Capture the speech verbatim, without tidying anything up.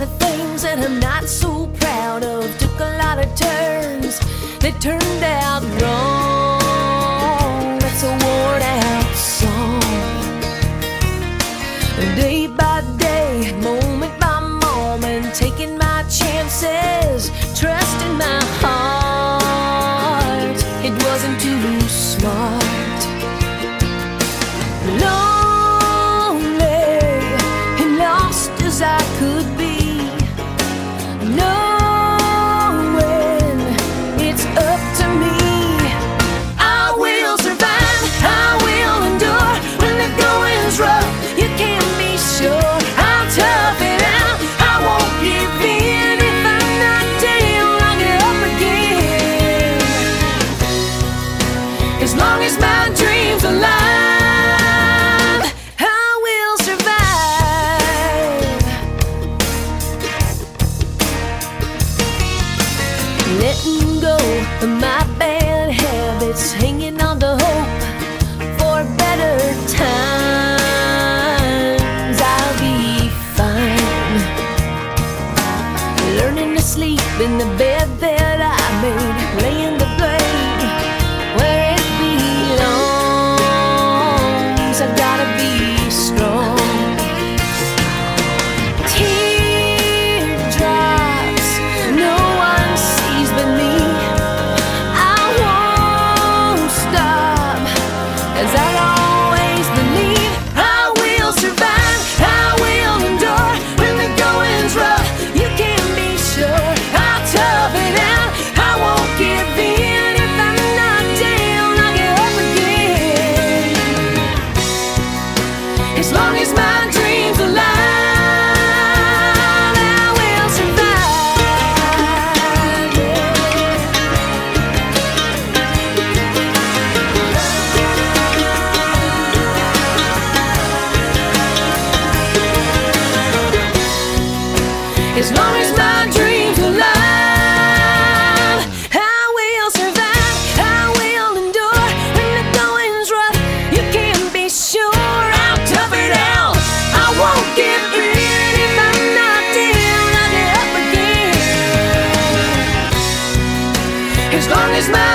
of things that I'm not so proud of. Took a lot of turns that turned out wrong. That's a worn out song. Day by day, moment by moment, taking my chances, trusting my heart. It wasn't too smart. Lonely and lost as I could be, knowing it's up to me. I will survive, I will endure. When the going's rough, you can be sure I'll tough it out. I won't give in. If I'm not down, I'll get up again. As long as my dream's alive, I will survive. Letting go of my bad habits, hanging on to hope for better times. I'll be fine. Learning to sleep in the bed that I made, laying the blade where it belongs. I've gotta be strong. Teardrops, no one sees but me. I won't stop, as I always believe. I will survive, I will endure. When the going's rough, you can be sure I'll tough it out. I won't give in. If I'm not down, I'll get up again. As long as my dream's alive, I will survive. As long as my dream's alive, I will survive, I will endure. When the going's rough, you can be sure I'll tough it out. I won't give in. If I'm not down, I'll get up again. As long as my